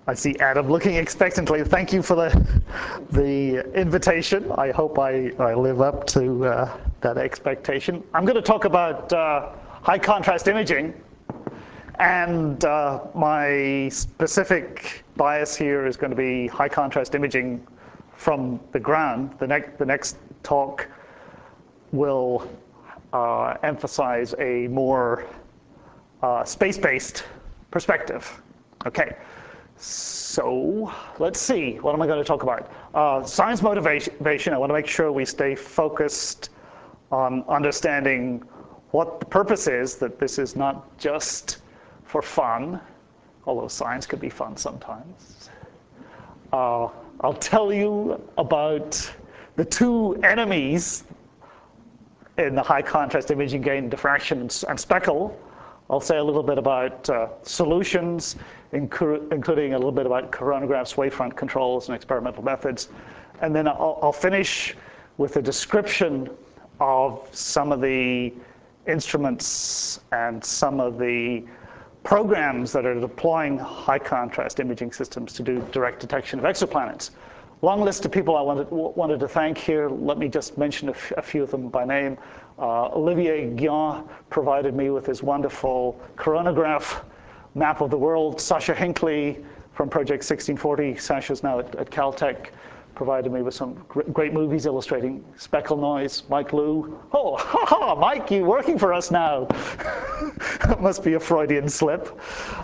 I see Adam looking expectantly. Thank you for the invitation. I hope I live up to that expectation. I'm going to talk about high contrast imaging, and my specific bias here is going to be high contrast imaging from the ground. The next talk will emphasize a more space-based perspective. Okay. So let's see, what am I going to talk about? Science motivation. I want to make sure we stay focused on understanding what the purpose is, that this is not just for fun, although science could be fun sometimes. I'll tell you about the two enemies in the high contrast imaging gain, diffraction and speckle. I'll say a little bit about solutions, including a little bit about coronagraphs, wavefront controls, and experimental methods. And then I'll finish with a description of some of the instruments and some of the programs that are deploying high contrast imaging systems to do direct detection of exoplanets. Long list of people I wanted to thank here. Let me just mention a few of them by name. Olivier Guillon provided me with his wonderful coronagraph map of the world. Sasha Hinckley from Project 1640, Sasha's now at Caltech, provided me with some great movies illustrating speckle noise. Mike Liu. Oh, haha, Mike, you working for us now. That must be a Freudian slip.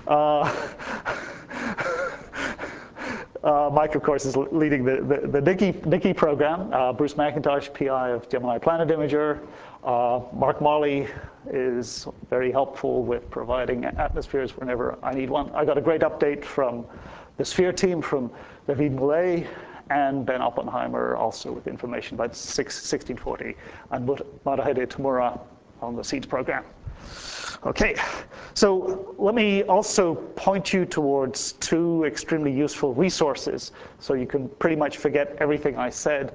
Mike, of course, is leading the NICI program. Bruce McIntosh, PI of Gemini Planet Imager. Mark Marley is very helpful with providing atmospheres whenever I need one. I got a great update from the Sphere team, from David Moulet and Ben Oppenheimer, also with information about 1640, and Motohide Tamura on the SEEDS program. Okay, so let me also point you towards two extremely useful resources, so you can pretty much forget everything I said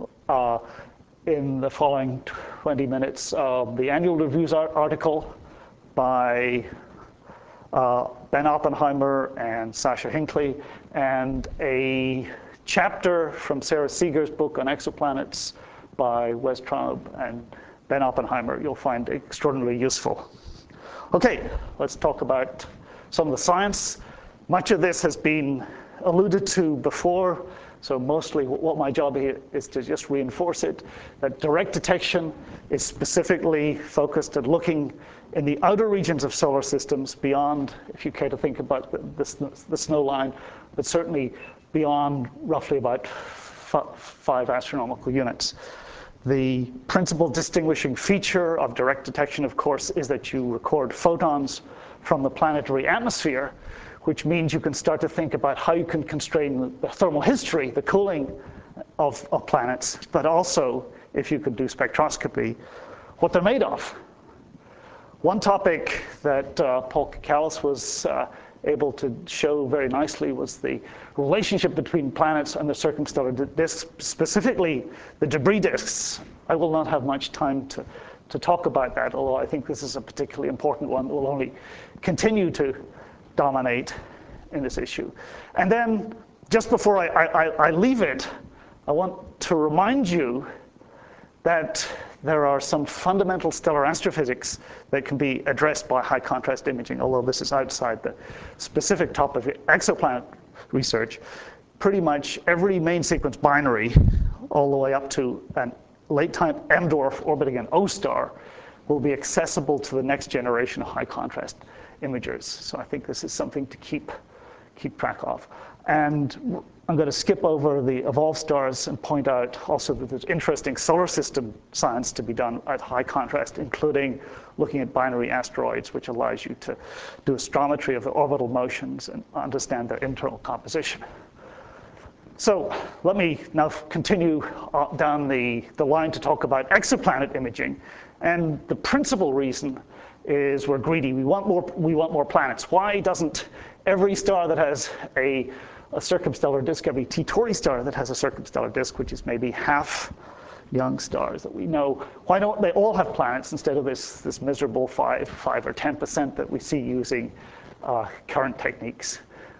in the following 20 minutes. The annual reviews article by Ben Oppenheimer and Sasha Hinckley, and a chapter from Sarah Seeger's book on exoplanets by Wes Traub and Ben Oppenheimer you'll find extraordinarily useful. Okay, let's talk about some of the science. Much of this has been alluded to before, so mostly what my job here is to just reinforce it, that direct detection is specifically focused at looking in the outer regions of solar systems beyond, if you care to think about the snow line, but certainly beyond roughly about 5 astronomical units. The principal distinguishing feature of direct detection, of course, is that you record photons from the planetary atmosphere, which means you can start to think about how you can constrain the thermal history, the cooling of planets, but also, if you could do spectroscopy, what they're made of. One topic that Paul Kakalis was able to show very nicely was the relationship between planets and the circumstellar disks, specifically the debris disks. I will not have much time to talk about that, although I think this is a particularly important one that will only continue to dominate in this issue. And then, just before I leave it, I want to remind you that there are some fundamental stellar astrophysics that can be addressed by high contrast imaging, although this is outside the specific topic of exoplanet research. Pretty much every main sequence binary, all the way up to a late-time M dwarf orbiting an O star, will be accessible to the next generation of high contrast imagers. So I think this is something to keep track of. And I'm going to skip over the evolved stars and point out also that there's interesting solar system science to be done at high contrast, including looking at binary asteroids, which allows you to do astrometry of the orbital motions and understand their internal composition. So let me now continue down the line to talk about exoplanet imaging. And the principal reason is we're greedy. We want more planets. Why doesn't every star that has a circumstellar disk, every T-Tauri star that has a circumstellar disk, which is maybe half young stars that we know, why don't they all have planets instead of this miserable 5 or 10% that we see using current techniques?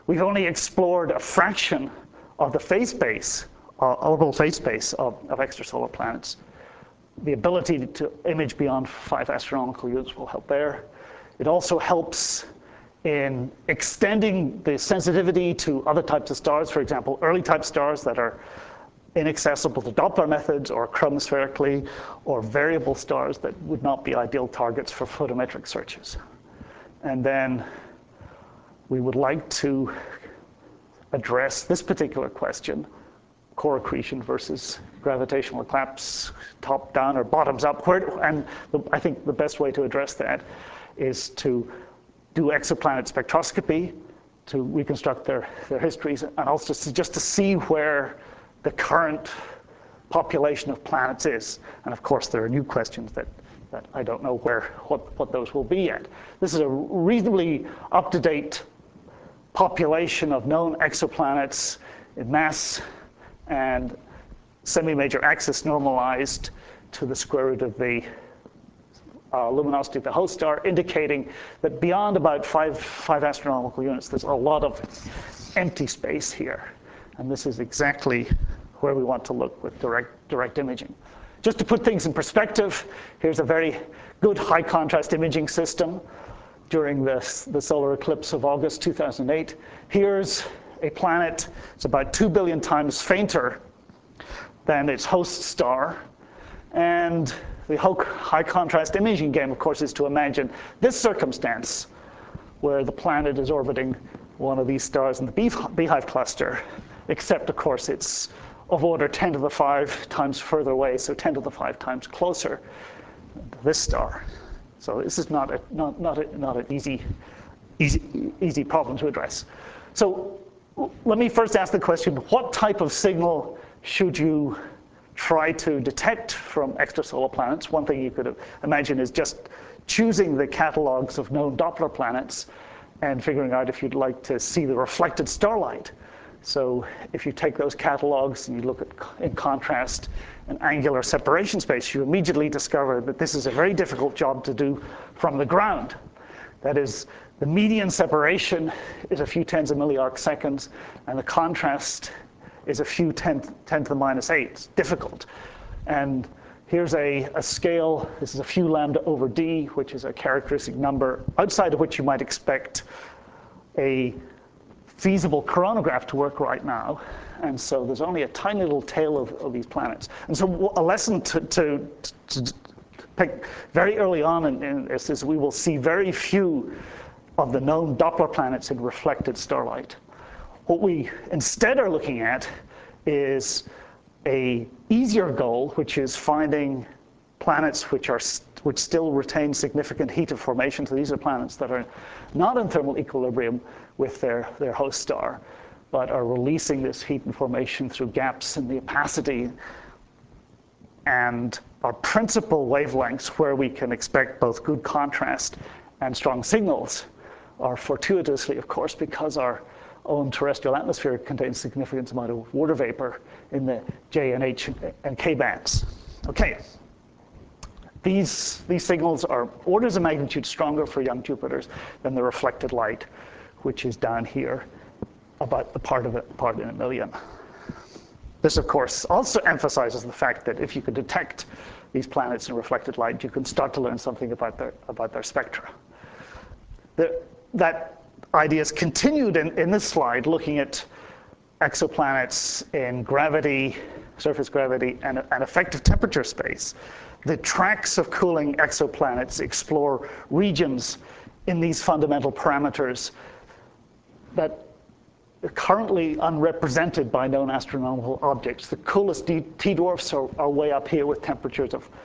we've only explored a fraction of the phase space, orbital phase space of extrasolar planets. The ability to image beyond 5 astronomical units will help there. It also helps in extending the sensitivity to other types of stars, for example, early type stars that are inaccessible to Doppler methods or chromospherically, or variable stars that would not be ideal targets for photometric searches. And then we would like to address this particular question, core accretion versus gravitational collapse, top down or bottoms up. And I think the best way to address that is to do exoplanet spectroscopy to reconstruct their histories, and also just to see where the current population of planets is. And of course, there are new questions that I don't know what those will be yet. This is a reasonably up-to-date population of known exoplanets in mass and semi-major axis normalized to the square root of the luminosity of the host star, indicating that beyond about five astronomical units, there's a lot of empty space here. And this is exactly where we want to look with direct imaging. Just to put things in perspective, here's a very good high contrast imaging system during the solar eclipse of August 2008. Here's a planet. It's about 2 billion times fainter than its host star. And the high contrast imaging game, of course, is to imagine this circumstance where the planet is orbiting one of these stars in the Beehive cluster, except, of course, it's of order 10 to the 5 times further away, so 10 to the 5 times closer to this star. So this is not an easy problem to address. So let me first ask the question, what type of signal should you try to detect from extrasolar planets? One thing you could imagine is just choosing the catalogs of known Doppler planets and figuring out if you'd like to see the reflected starlight. So if you take those catalogs and you look at, in contrast, an angular separation space, you immediately discover that this is a very difficult job to do from the ground. That is, the median separation is a few tens of milliarc seconds, and the contrast is a few 10 to the minus 8. It's difficult. And here's a scale. This is a few lambda over d, which is a characteristic number outside of which you might expect a feasible coronagraph to work right now. And so there's only a tiny little tail of these planets. And so a lesson to pick very early on in this is we will see very few of the known Doppler planets in reflected starlight. What we instead are looking at is an easier goal, which is finding planets which still retain significant heat of formation. So these are planets that are not in thermal equilibrium with their host star, but are releasing this heat and formation through gaps in the opacity. And our principal wavelengths where we can expect both good contrast and strong signals are fortuitously, of course, because our own terrestrial atmosphere contains significant amount of water vapor in the J and H and K bands. Okay. These signals are orders of magnitude stronger for young Jupiters than the reflected light, which is down here, about the part in a million. This, of course, also emphasizes the fact that if you could detect these planets in reflected light, you can start to learn something about their spectra. That idea is continued in this slide, looking at exoplanets in gravity, surface gravity, and effective temperature space. The tracks of cooling exoplanets explore regions in these fundamental parameters that are currently unrepresented by known astronomical objects. The coolest T-dwarfs are way up here with temperatures of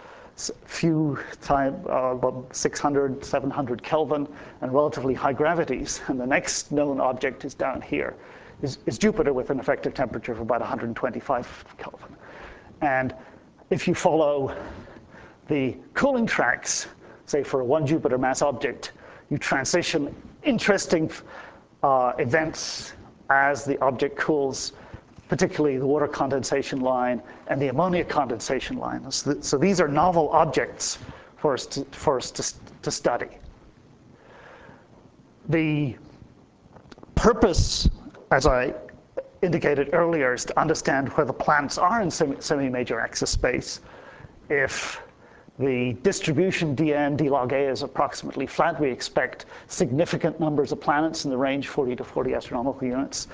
about 600, 700 Kelvin, and relatively high gravities. And the next known object is down here, is Jupiter with an effective temperature of about 125 Kelvin. And if you follow the cooling tracks, say for a 1 Jupiter mass object, you transition interesting events as the object cools, particularly the water condensation line and the ammonia condensation line. So these are novel objects for us to study. The purpose, as I indicated earlier, is to understand where the planets are in semi-major axis space. If the distribution dn d log a is approximately flat, we expect significant numbers of planets in the range 40 to 40 astronomical units.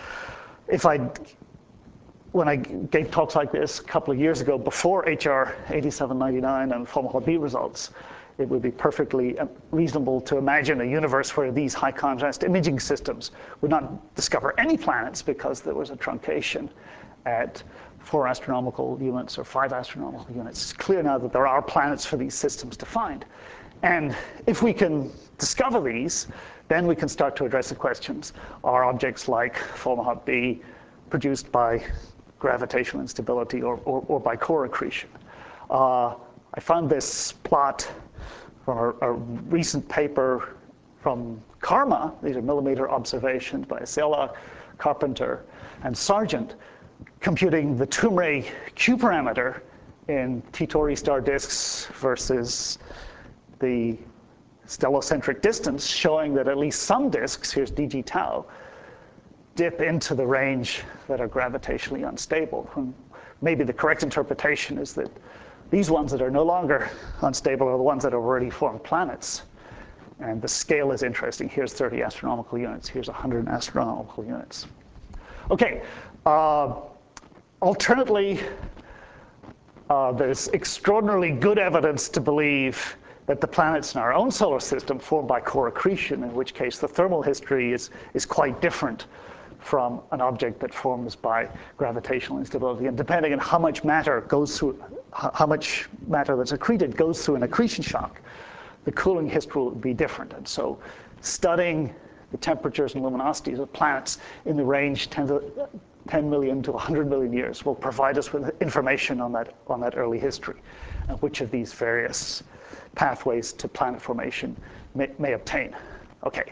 When I gave talks like this a couple of years ago, before HR 8799 and Fomalhaut B results, it would be perfectly reasonable to imagine a universe where these high contrast imaging systems would not discover any planets because there was a truncation at 4 astronomical units or 5 astronomical units. It's clear now that there are planets for these systems to find. And if we can discover these, then we can start to address the questions. Are objects like Fomalhaut B produced by gravitational instability or by core accretion? I found this plot from a recent paper from CARMA. These are millimeter observations by Acela, Carpenter, and Sargent, computing the Toomre Q parameter in T-Tauri star disks versus the stellocentric distance, showing that at least some disks, here's dg tau, dip into the range that are gravitationally unstable. When maybe the correct interpretation is that these ones that are no longer unstable are the ones that have already formed planets. And the scale is interesting. Here's 30 astronomical units. Here's 100 astronomical units. OK. Alternately, there's extraordinarily good evidence to believe that the planets in our own solar system formed by core accretion, in which case the thermal history is quite different from an object that forms by gravitational instability. And depending on how much matter goes through, how much matter that's accreted goes through an accretion shock, the cooling history will be different. And so studying the temperatures and luminosities of planets in the range 10 million to 100 million years will provide us with information on that early history, and which of these various pathways to planet formation may obtain. OK,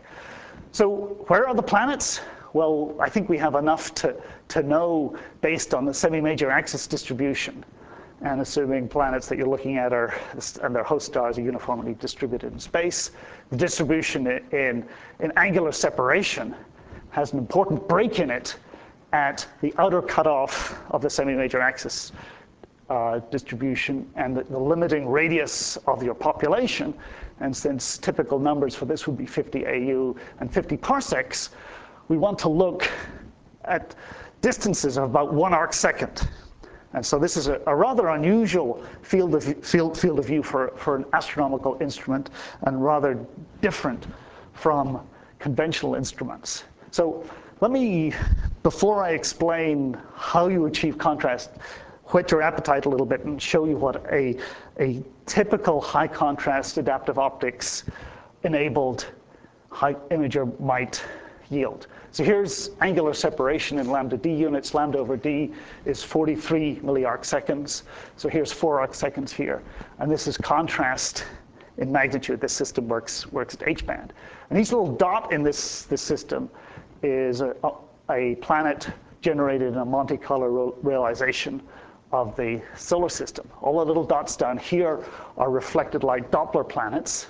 so where are the planets? Well, I think we have enough to know based on the semi-major axis distribution, and assuming planets that you're looking at and their host stars are uniformly distributed in space. The distribution in angular separation has an important break in it at the outer cutoff of the semi-major axis distribution and the limiting radius of your population. And since typical numbers for this would be 50 AU and 50 parsecs, we want to look at distances of about 1 arcsecond. And so this is a rather unusual field of view for an astronomical instrument, and rather different from conventional instruments. So let me, before I explain how you achieve contrast, whet your appetite a little bit and show you what a typical high contrast adaptive optics enabled high imager might yield. So here's angular separation in lambda d units. Lambda over d is 43 milliarcseconds. So here's 4 arcseconds here. And this is contrast in magnitude. This system works at H-band. And each little dot in this system is a planet generated in a Monte Carlo realization of the solar system. All the little dots down here are reflected light Doppler planets.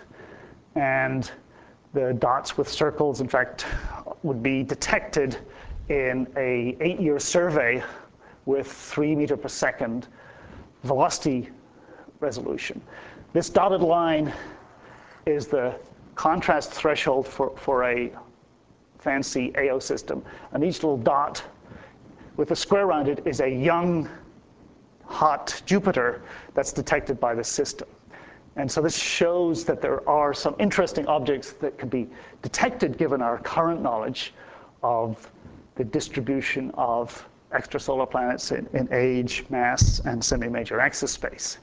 And the dots with circles, in fact, would be detected in an 8-year survey with 3 meter per second velocity resolution. This dotted line is the contrast threshold for a fancy AO system. And each little dot with a square around it is a young, hot Jupiter that's detected by the system. And so this shows that there are some interesting objects that can be detected given our current knowledge of the distribution of extrasolar planets in age, mass, and semi-major axis space.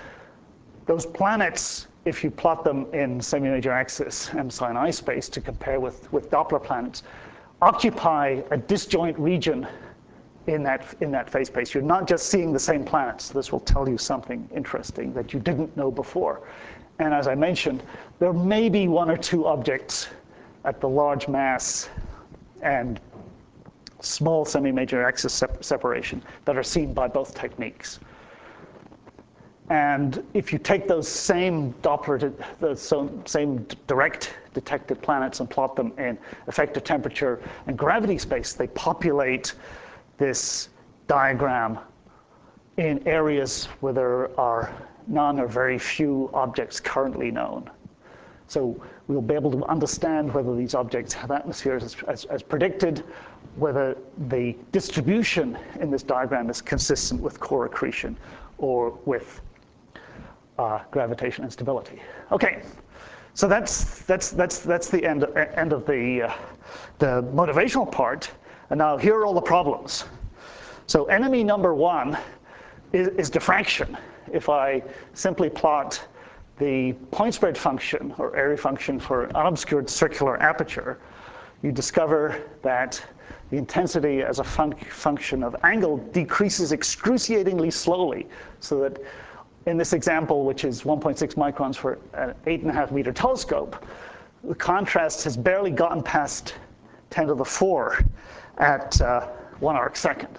Those planets, if you plot them in semi-major axis and Sine I space to compare with Doppler planets, occupy a disjoint region in that phase space. You're not just seeing the same planets. This will tell you something interesting that you didn't know before. And as I mentioned, there may be 1 or 2 objects at the large mass and small semi-major axis separation that are seen by both techniques. And if you take those same Doppler, the same direct detected planets and plot them in effective temperature and gravity space, they populate this diagram in areas where there are none or very few objects currently known. So we'll be able to understand whether these objects have atmospheres as predicted, whether the distribution in this diagram is consistent with core accretion or with gravitation and stability. Okay, so that's the end of the motivational part. And now here are all the problems. So enemy number one is diffraction. If I simply plot the point spread function or area function for an unobscured circular aperture, you discover that the intensity as a function of angle decreases excruciatingly slowly, so that in this example, which is 1.6 microns for an 8.5 meter telescope, the contrast has barely gotten past 10 to the 4 at 1 arc second.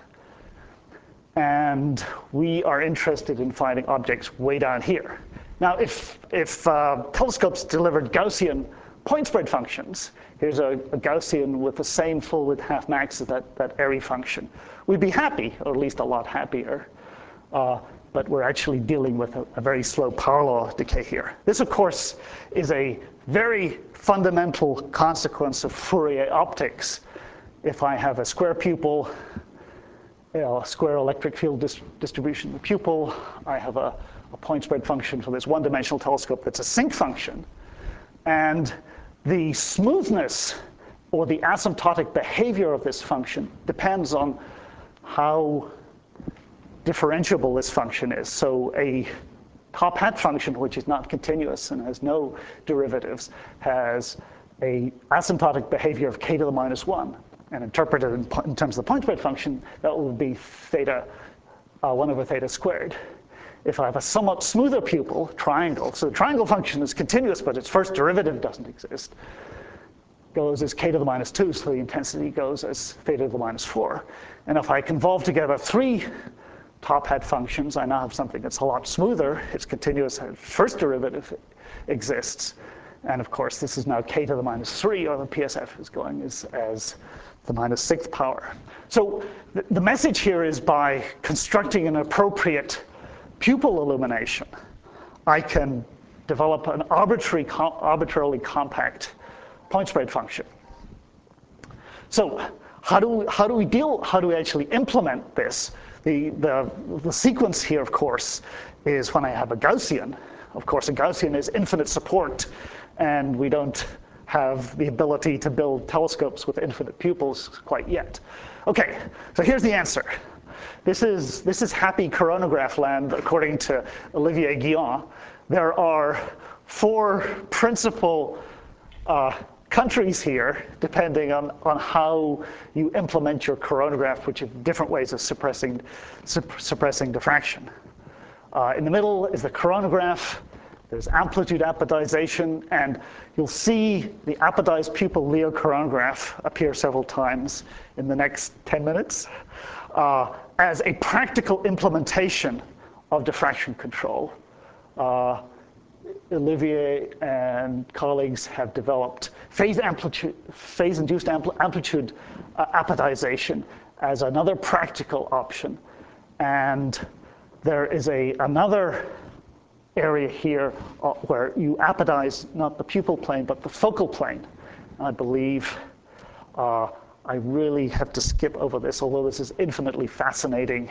And we are interested in finding objects way down here. Now, if telescopes delivered Gaussian point spread functions, here's a Gaussian with the same full width half max as that Airy function, we'd be happy, or at least a lot happier. But we're actually dealing with a very slow power law decay here. This, of course, is a very fundamental consequence of Fourier optics. If I have a square pupil, a square electric field distribution in the pupil, I have a point spread function for this one-dimensional telescope that's a sinc function. And the smoothness or the asymptotic behavior of this function depends on how differentiable this function is. So a top hat function, which is not continuous and has no derivatives, has a asymptotic behavior of k to the minus 1. And interpreted in terms of the point spread function, that will be theta, 1 over theta squared. If I have a somewhat smoother pupil, triangle, so the triangle function is continuous, but its first derivative doesn't exist, goes as k to the minus 2, so the intensity goes as theta to the minus 4. And if I convolve together 3 top hat functions, I now have something that's a lot smoother. Its continuous first derivative exists. And of course, this is now k to the minus 3, or the PSF is going as the minus 6th power. So the message here is by constructing an appropriate pupil illumination, I can develop an arbitrarily compact point spread function. So how do we actually implement this? The sequence here, of course, is when I have a Gaussian. Of course, a Gaussian is infinite support, and we don't have the ability to build telescopes with infinite pupils quite yet. Okay, so here's the answer. This is happy coronagraph land, according to Olivier Guillon. There are 4 principal countries here, depending on how you implement your coronagraph, which are different ways of suppressing diffraction. In the middle is the coronagraph. There's amplitude apodization, and you'll see the apodized pupil Leo coronagraph appear several times in the next 10 minutes as a practical implementation of diffraction control. Olivier and colleagues have developed phase-induced amplitude apodization as another practical option. And there is another area here where you apodize not the pupil plane, but the focal plane. I believe I really have to skip over this, although this is infinitely fascinating.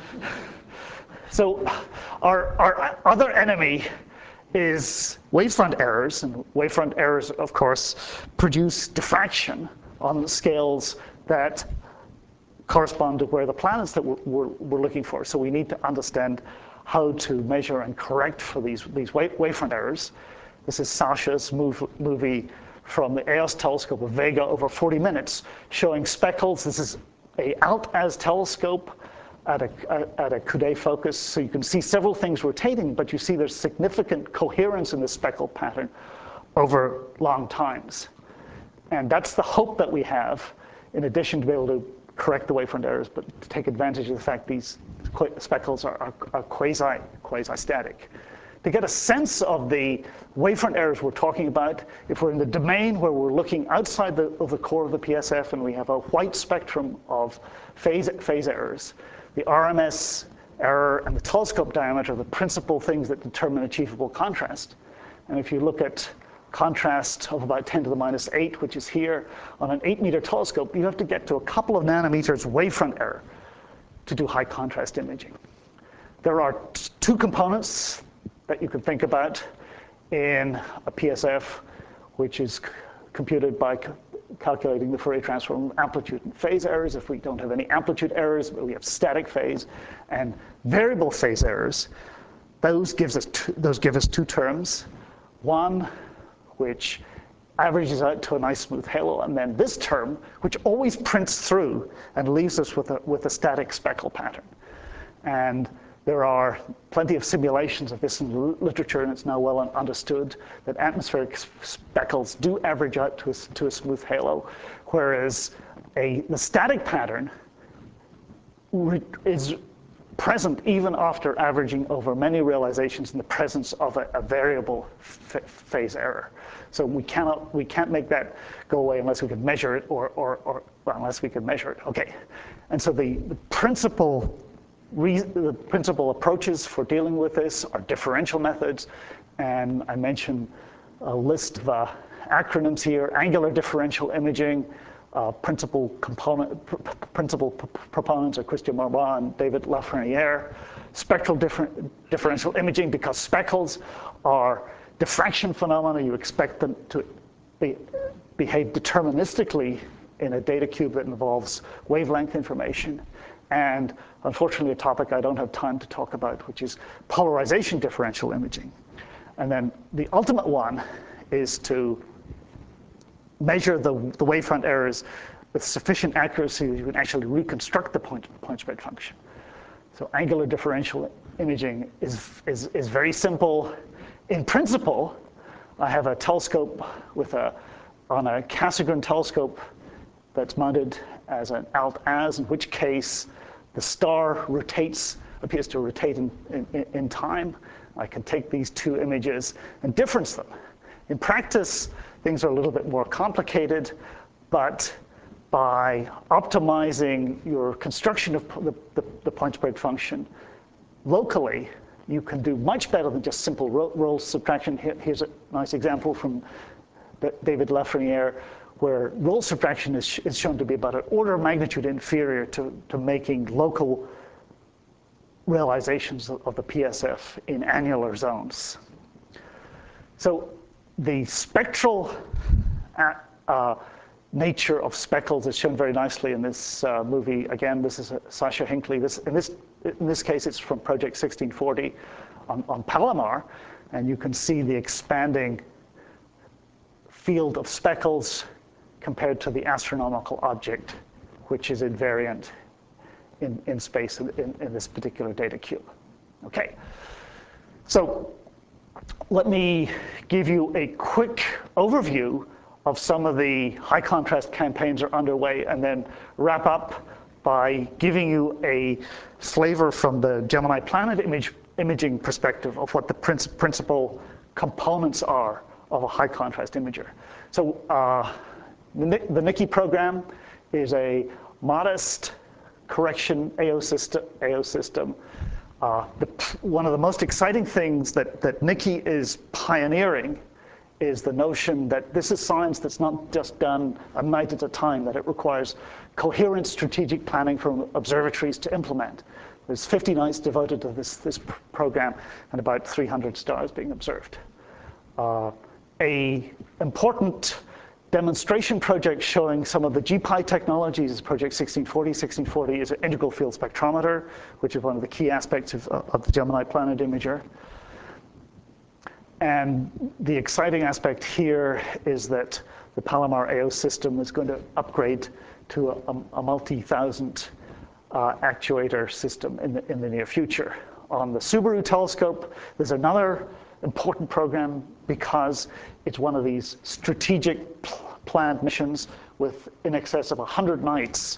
So our other enemy is wavefront errors. And wavefront errors, of course, produce diffraction on the scales that correspond to where the planets that we're looking for. So we need to understand how to measure and correct for these wavefront errors. This is Sasha's movie from the EOS telescope of Vega over 40 minutes, showing speckles. This is a Alt-Az telescope at a Coudet focus, so you can see several things rotating, but you see there's significant coherence in the speckle pattern over long times. And that's the hope that we have, in addition to be able to correct the wavefront errors, but to take advantage of the fact these speckles are quasi-static. To get a sense of the wavefront errors we're talking about, if we're in the domain where we're looking outside of the core of the PSF and we have a white spectrum of phase errors, the RMS error and the telescope diameter are the principal things that determine achievable contrast. And if you look at contrast of about 10 to the minus 8, which is here, on an 8-meter telescope, you have to get to a couple of nanometers wavefront error to do high contrast imaging. There are two components that you can think about in a PSF, which is computed by calculating the Fourier transform amplitude and phase errors. If we don't have any amplitude errors, but we have static phase and variable phase errors, those give us two terms. One, which averages out to a nice smooth halo, and then this term, which always prints through and leaves us with a static speckle pattern. And there are plenty of simulations of this in the literature, and it's now well understood that atmospheric speckles do average out to a smooth halo, whereas the static pattern is present even after averaging over many realizations in the presence of a variable phase error. So we can't make that go away unless we can measure it, or unless we can measure it. Okay, and so the principal approaches for dealing with this are differential methods, and I mentioned a list of acronyms here: angular differential imaging. Principal proponents are Christian Maurois and David Lafreniere. Spectral differential imaging, because speckles are diffraction phenomena. You expect them to behave deterministically in a data cube that involves wavelength information. And unfortunately, a topic I don't have time to talk about, which is polarization differential imaging. And then the ultimate one is to measure the wavefront errors with sufficient accuracy that you can actually reconstruct the point spread function. So angular differential imaging is very simple. In principle, I have a telescope on a Cassegrain telescope that's mounted as an alt-az, in which case the star appears to rotate in time. I can take these two images and difference them. In practice, things are a little bit more complicated, but by optimizing your construction of the point spread function locally, you can do much better than just simple roll subtraction. Here's a nice example from David Lafreniere, where roll subtraction is shown to be about an order of magnitude inferior to making local realizations of the PSF in annular zones. So the spectral nature of speckles is shown very nicely in this movie. Again, this is Sasha Hinckley. In this case, it's from Project 1640 on Palomar, and you can see the expanding field of speckles compared to the astronomical object, which is invariant in space in this particular data cube. Okay, so let me give you a quick overview of some of the high contrast campaigns that are underway, and then wrap up by giving you a flavor from the Gemini Planet imaging perspective of what the principal components are of a high contrast imager. So the NICI program is a modest correction AO system. One of the most exciting things that NICI is pioneering is the notion that this is science that's not just done a night at a time, that it requires coherent strategic planning from observatories to implement. There's 50 nights devoted to this program and about 300 stars being observed. A important demonstration project showing some of the GPI technologies is Project 1640. 1640 is an integral field spectrometer, which is one of the key aspects of the Gemini Planet imager. And the exciting aspect here is that the Palomar AO system is going to upgrade to a multi-thousand actuator system in the near future. On the Subaru telescope, there's another important program because it's one of these strategic planned missions with in excess of 100 nights.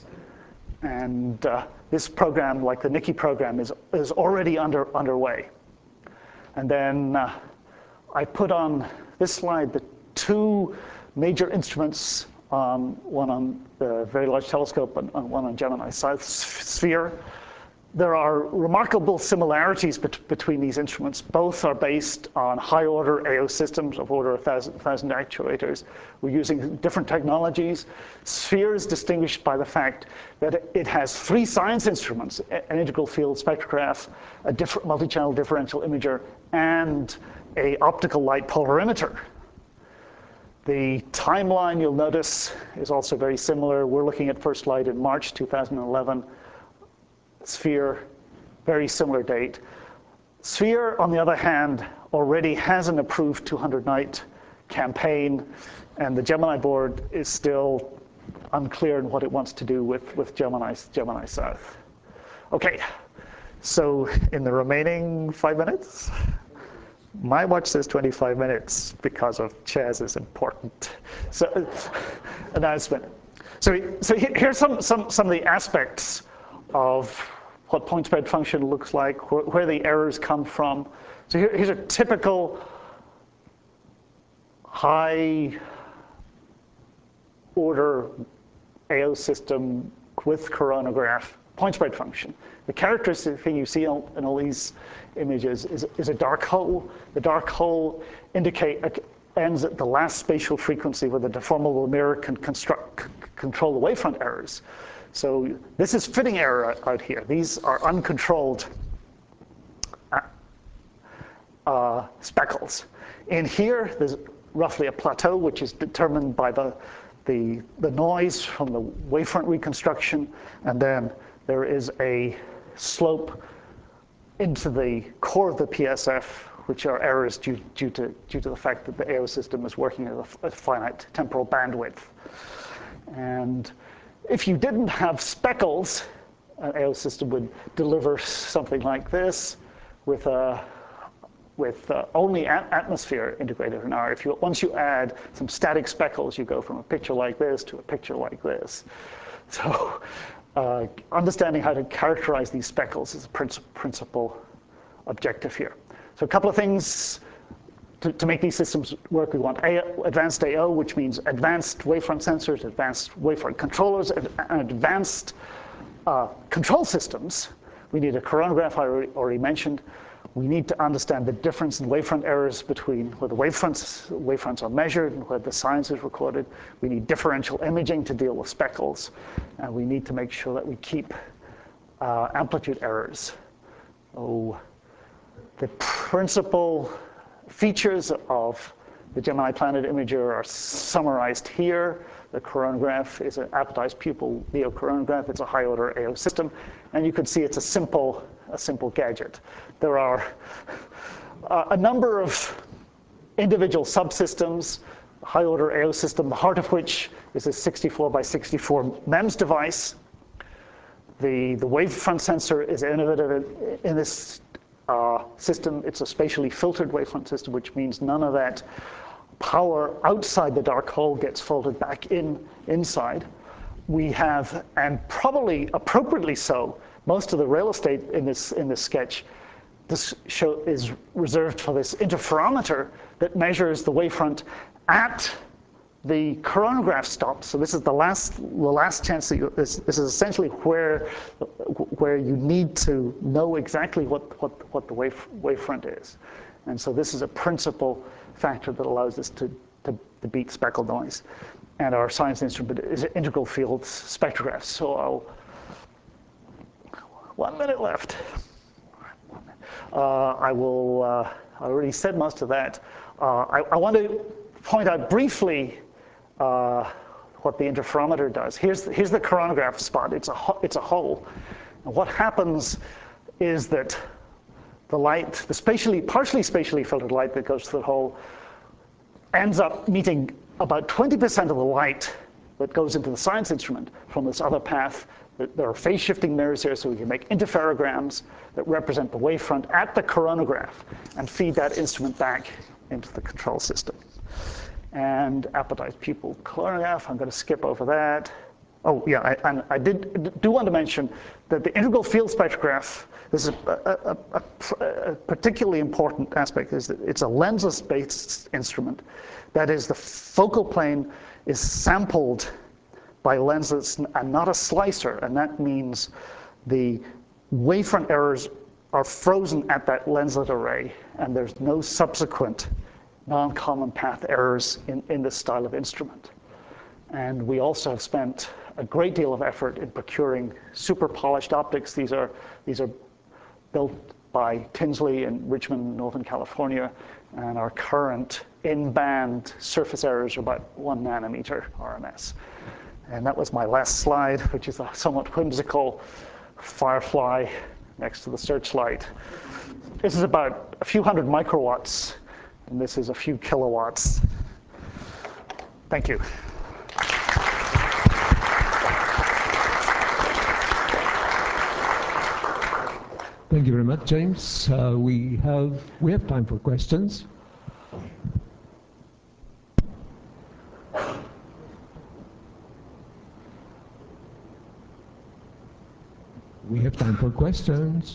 And this program, like the NICI program, is already underway. And then I put on this slide the two major instruments, one on the Very Large Telescope and one on Gemini South Sphere. There are remarkable similarities between these instruments. Both are based on high-order AO systems of order 1,000 actuators. We're using different technologies. Sphere is distinguished by the fact that it has three science instruments: an integral field spectrograph, a multi-channel differential imager, and an optical light polarimeter. The timeline, you'll notice, is also very similar. We're looking at first light in March 2011. Sphere, very similar date. Sphere, on the other hand, already has an approved 200-night campaign, and the Gemini board is still unclear in what it wants to do with Gemini South. Okay, so in the remaining 5 minutes, my watch says 25 minutes because of Chaz is important. So, announcement. So here's some of the aspects of what point spread function looks like, where the errors come from. So here's a typical high order AO system with coronagraph point spread function. The characteristic thing you see in all these images is a dark hole. The dark hole ends at the last spatial frequency where the deformable mirror can control the wavefront errors. So this is fitting error out here. These are uncontrolled speckles. In here, there's roughly a plateau, which is determined by the noise from the wavefront reconstruction, and then there is a slope into the core of the PSF, which are errors due to the fact that the AO system is working at a finite temporal bandwidth. And if you didn't have speckles, an AO system would deliver something like this with only atmosphere integrated in R. Once you add some static speckles, you go from a picture like this to a picture like this. So understanding how to characterize these speckles is a principal objective here. So a couple of things to make these systems work. We want advanced AO, which means advanced wavefront sensors, advanced wavefront controllers, and advanced control systems. We need a coronagraph, I already mentioned. We need to understand the difference in wavefront errors between where the wavefronts are measured and where the science is recorded. We need differential imaging to deal with speckles. And we need to make sure that we keep amplitude errors. So the principal features of the Gemini Planet Imager are summarized here. The coronagraph is an apodized pupil Leo coronagraph. It's a high-order AO system. And you can see it's a simple gadget. There are a number of individual subsystems. A high-order AO system, the heart of which is a 64 by 64 MEMS device. The wavefront sensor is innovative in this system. It's a spatially filtered wavefront system, which means none of that power outside the dark hole gets folded back inside. We have, and probably appropriately so, most of the real estate in this sketch. This show is reserved for this interferometer that measures the wavefront at the coronagraph stop. So this is the last chance that this is essentially where you need to know exactly what the wavefront is. And so this is a principal factor that allows us to beat speckle noise. And our science instrument is an integral field spectrograph. So 1 minute left. I already said most of that. I want to point out briefly what the interferometer does. Here's the coronagraph spot. It's a hole. And what happens is that the light, the partially spatially filtered light that goes through the hole, ends up meeting about 20% of the light that goes into the science instrument from this other path. There are phase shifting mirrors here, so we can make interferograms that represent the wavefront at the coronagraph and feed that instrument back into the control system. And apodized pupil coronagraph, I'm going to skip over that. Oh, yeah, and I do want to mention that the integral field spectrograph, this is a particularly important aspect, is that it's a lensless-based instrument. That is, the focal plane is sampled by lenses and not a slicer, and that means the wavefront errors are frozen at that lenslet array, and there's no subsequent non-common path errors in this style of instrument. And we also have spent a great deal of effort in procuring super polished optics. These are built by Tinsley in Richmond, Northern California, and our current in-band surface errors are about 1 nanometer RMS. And that was my last slide, which is a somewhat whimsical firefly next to the searchlight. This is about a few hundred microwatts, and this is a few kilowatts. Thank you. Thank you very much, James. We have time for questions. We have time for questions.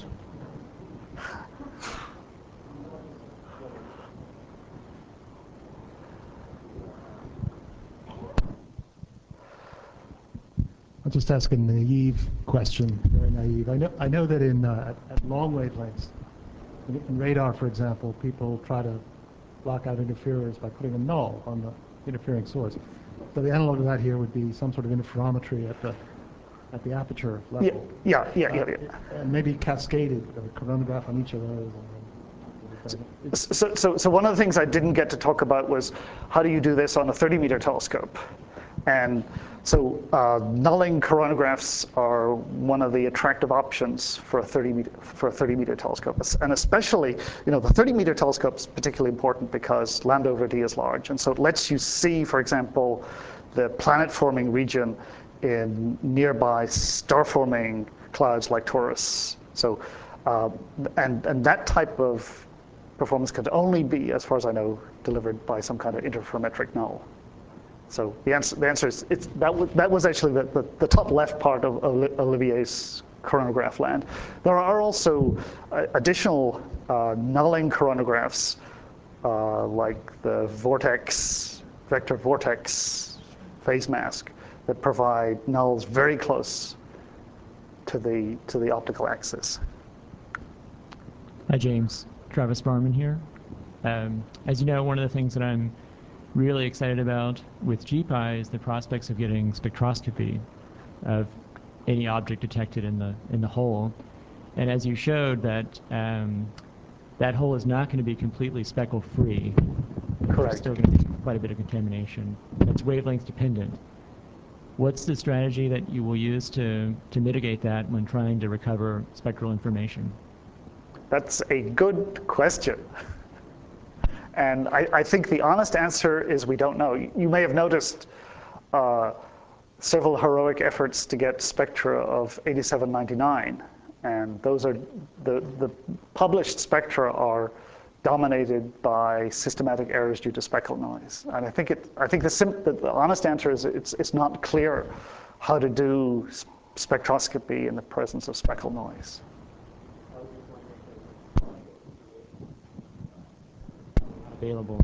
I'll just ask a naive question, very naive. I know that at long wavelengths, in radar, for example, people try to block out interferers by putting a null on the interfering source. So the analog of that here would be some sort of interferometry at the aperture level. Yeah. And maybe cascaded, a coronagraph on each of those. So one of the things I didn't get to talk about was how do you do this on a 30-meter telescope? And so nulling coronagraphs are one of the attractive options for a 30-meter telescope. And especially, the 30-meter telescope is particularly important because lambda over d is large. And so it lets you see, for example, the planet-forming region in nearby star-forming clouds like Taurus. So, and that type of performance can only be, as far as I know, delivered by some kind of interferometric null. So the answer is that was actually the top left part of Olivier's coronagraph land. There are also additional nulling coronagraphs like the vector vortex phase mask that provide nulls very close to the optical axis. Hi, James. Travis Barman here. As you know, one of the things that I'm really excited about with GPI is the prospects of getting spectroscopy of any object detected in the hole. And as you showed, that hole is not going to be completely speckle-free. Correct. There's still going to be quite a bit of contamination. That's wavelength dependent. What's the strategy that you will use to mitigate that when trying to recover spectral information? That's a good question. And I think the honest answer is we don't know. You may have noticed several heroic efforts to get spectra of 8799. And those are the published spectra are dominated by systematic errors due to speckle noise. And I think the honest answer is it's not clear how to do spectroscopy in the presence of speckle noise. Available.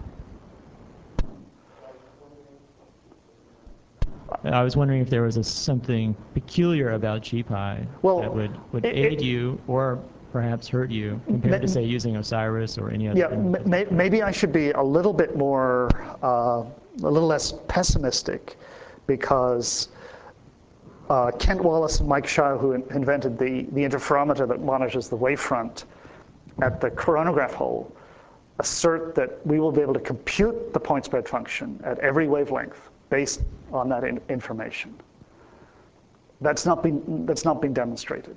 I was wondering if there was something peculiar about GPI that would aid you or perhaps hurt you compared to, say, using Osiris or any other. Yeah, maybe I should be a little bit more, a little less pessimistic, because Kent Wallace and Mike Shaw, who invented the interferometer that monitors the wavefront at the coronagraph hole, assert that we will be able to compute the point spread function at every wavelength based on that information. That's not been demonstrated.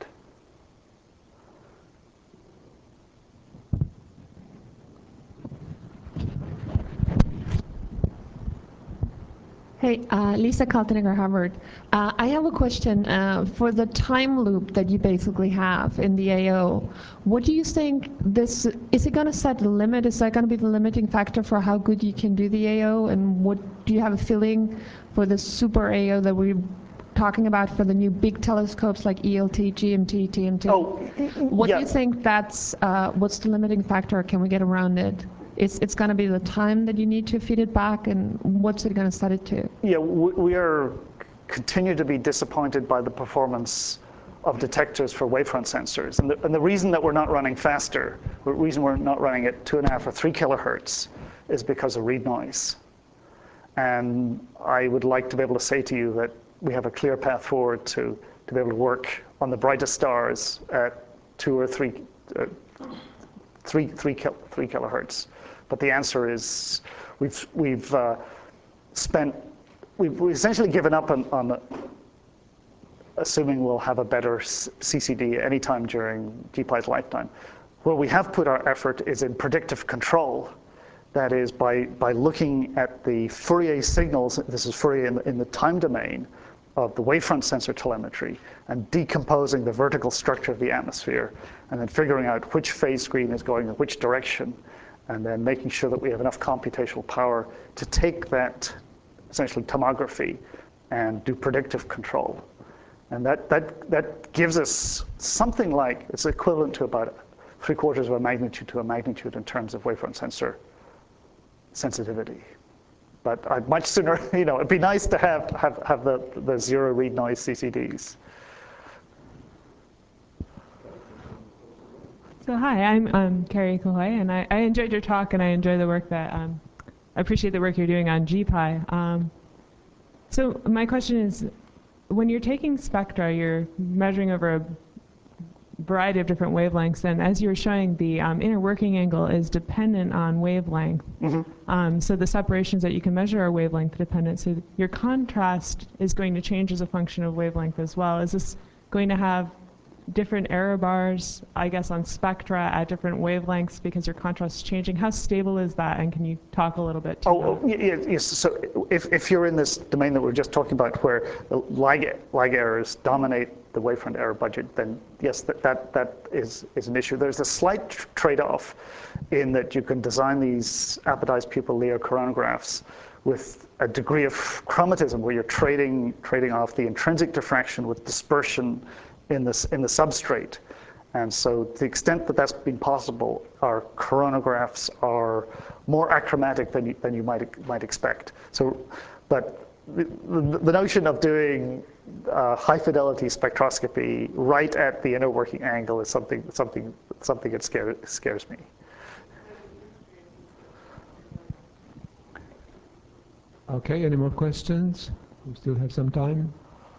Hey, Lisa Kaltenegger, Harvard. I have a question. For the time loop that you basically have in the AO, what do you think is it going to set the limit? Is that going to be the limiting factor for how good you can do the AO? And what do you have a feeling for the super AO that we talking about for the new big telescopes like ELT, GMT, TMT. Oh, What yeah. do you think that's, what's the limiting factor? Can we get around it? It's going to be the time that you need to feed it back, and what's it going to set it to? Yeah, we are continue to be disappointed by the performance of detectors for wavefront sensors. And the reason that we're not running faster, the reason we're not running at 2.5 or 3 kilohertz is because of read noise. And I would like to be able to say to you that we have a clear path forward to be able to work on the brightest stars at 2 or 3 kilohertz. But the answer is we've essentially given up on assuming we'll have a better CCD anytime during GPI's lifetime. Where we have put our effort is in predictive control. That is by looking at the Fourier signals, this is Fourier in the time domain of the wavefront sensor telemetry, and decomposing the vertical structure of the atmosphere, and then figuring out which phase screen is going in which direction, and then making sure that we have enough computational power to take that essentially tomography and do predictive control. And that gives us something like, it's equivalent to about 3/4 of a magnitude to a magnitude in terms of wavefront sensor sensitivity. But I'd much sooner, it'd be nice to have the zero read noise CCDs. So hi, I'm Carrie Kahoy, and I enjoyed your talk, and I enjoy the work that, I appreciate the work you're doing on GPI. So my question is, when you're taking spectra, you're measuring over a variety of different wavelengths, and as you were showing, the inner working angle is dependent on wavelength. Mm-hmm. So the separations that you can measure are wavelength dependent. So your contrast is going to change as a function of wavelength as well. Is this going to have different error bars, I guess, on spectra at different wavelengths because your contrast is changing? How stable is that, and can you talk a little bit to that? Yes. So if you're in this domain that we were just talking about where the lag errors dominate the wavefront error budget, then yes, that is an issue. There's a slight trade-off in that you can design these apodized pupil Leo coronagraphs with a degree of chromatism where you're trading off the intrinsic diffraction with dispersion in the substrate. And so to the extent that that's been possible, our coronagraphs are more achromatic than you might expect. So, but the notion of doing high fidelity spectroscopy right at the inner working angle is something that scares me. Okay, any more questions? We still have some time.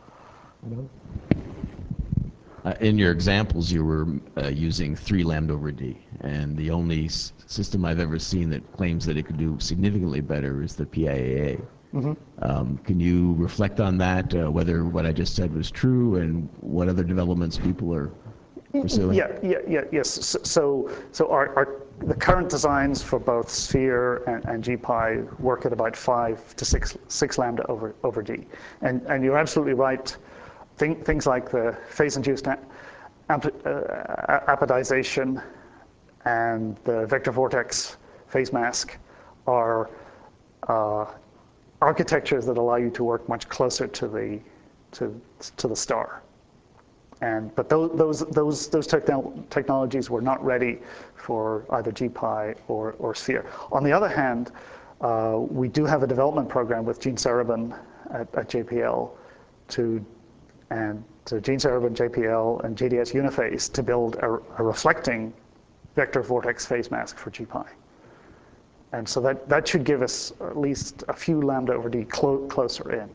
In your examples, you were using 3 lambda over d, and the only system I've ever seen that claims that it could do significantly better is the PIAA. Mm-hmm. Can you reflect on that, whether what I just said was true, and what other developments people are pursuing? Yes. So the current designs for both Sphere and GPI work at about 5 to 6 lambda over d, and you're absolutely right. Things like the phase-induced apodization and the vector vortex phase mask are architectures that allow you to work much closer to the star. But those technologies were not ready for either GPI or Sphere. On the other hand, we do have a development program with Gene Serabin at JPL Gene Serabin, JPL, and JDS Uniphase to build a reflecting vector vortex phase mask for GPI. And so that should give us at least a few lambda over d closer in.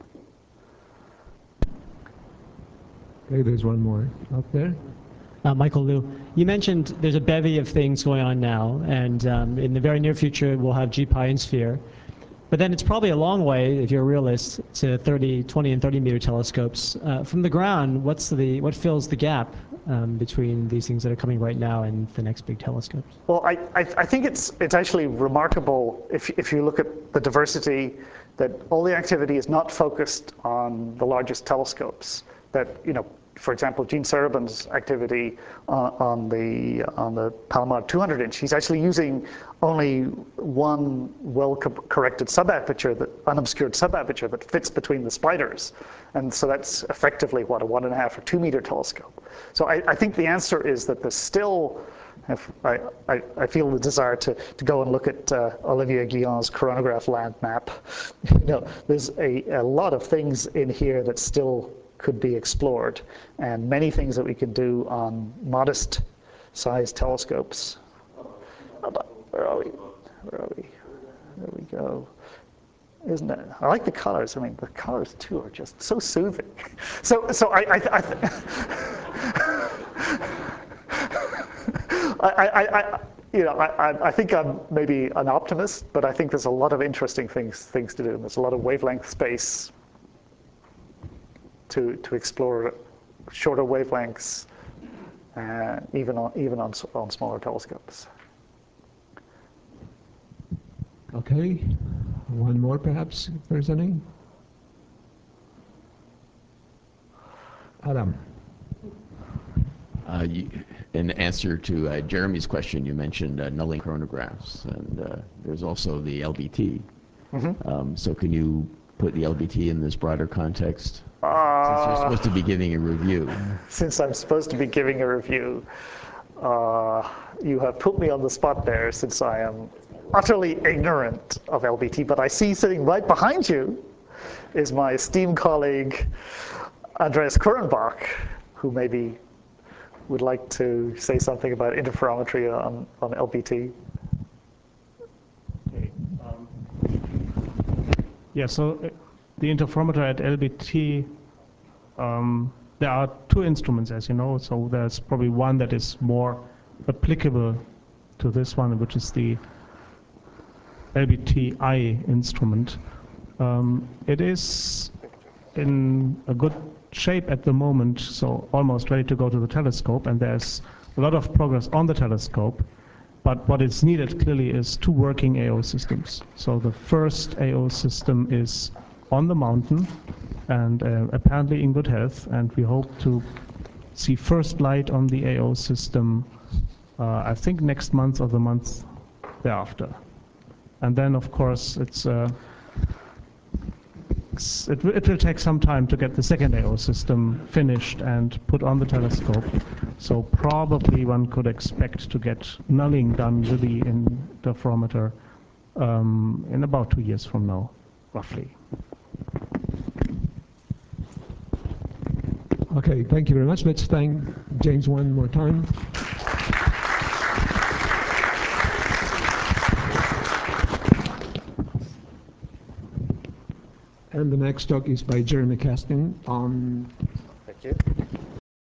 Okay, there's one more up there. Michael Liu, you mentioned there's a bevy of things going on now, and in the very near future we'll have GPI and Sphere. But then it's probably a long way, if you're a realist, to 20 and 30 meter telescopes. From the ground, what fills the gap between these things that are coming right now and the next big telescopes? Well, I think it's actually remarkable if you look at the diversity, that all the activity is not focused on the largest telescopes. That for example, Gene Serabin's activity on the Palomar 200-inch, he's actually using only one well-corrected subaperture, unobscured subaperture that fits between the spiders. And so that's effectively, what, a 1.5 or 2 meter telescope. So I think the answer is that there's still, I feel the desire to go and look at Olivier Guillon's coronagraph land map. There's a lot of things in here that still could be explored, and many things that we can do on modest-sized telescopes. Where are we? There we go. Isn't it? I like the colors. I mean, the colors too are just so soothing. So I think I'm maybe an optimist, but I think there's a lot of interesting things to do. There's a lot of wavelength space to explore shorter wavelengths, even on smaller telescopes. Okay, one more perhaps, if there's any. Adam. In answer to Jeremy's question, you mentioned nulling chronographs, and there's also the LBT. Mm-hmm. So can you put the LBT in this broader context? Since you're supposed to be giving a review. Since I'm supposed to be giving a review, you have put me on the spot there, since I am utterly ignorant of LBT. But I see sitting right behind you is my esteemed colleague, Andreas Kurenbach, who maybe would like to say something about interferometry on LBT. Okay. Yeah, so the interferometer at LBT, there are two instruments, as you know, so there's probably one that is more applicable to this one, which is the LBT-I instrument. It is in a good shape at the moment, so almost ready to go to the telescope, and there's a lot of progress on the telescope. But what is needed clearly is two working AO systems. So the first AO system is on the mountain and apparently in good health, and we hope to see first light on the AO system, I think next month or the month thereafter. And then, of course, it will take some time to get the second AO system finished and put on the telescope. So probably one could expect to get nulling done with the interferometer in about 2 years from now, roughly. Okay, thank you very much. Let's thank James one more time. And the next talk is by Jeremy Kasten on... Thank you.